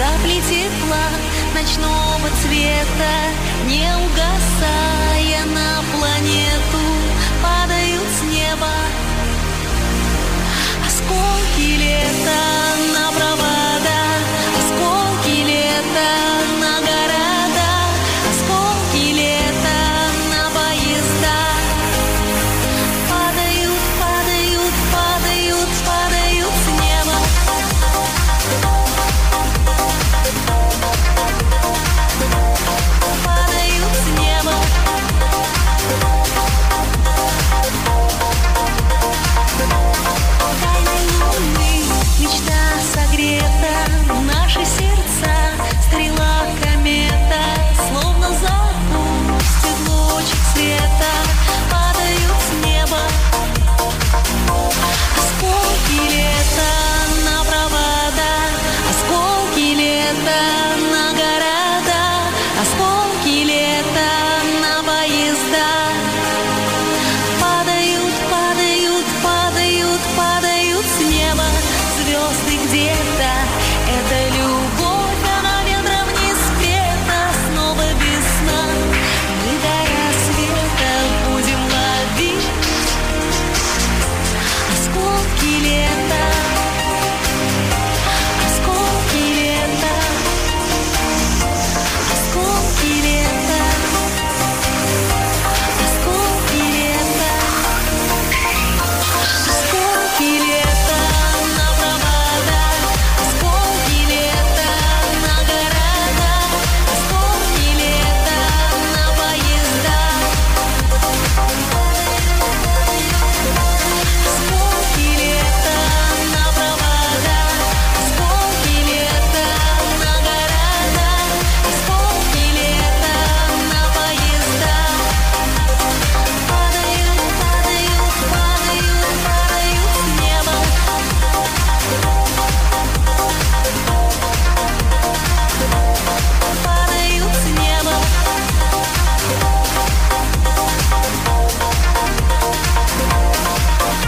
капли тепла ночного цвета, не угасая на планету, падают с неба осколки лета на провода, осколки лета на города, осколки лета на поезда. Падают, падают, падают, падают с неба. Падают с неба. Тайной луны мечта согрета, наши сердца стрела комета, словно запустит лучик света, падают с неба осколки лета на провода, осколки лета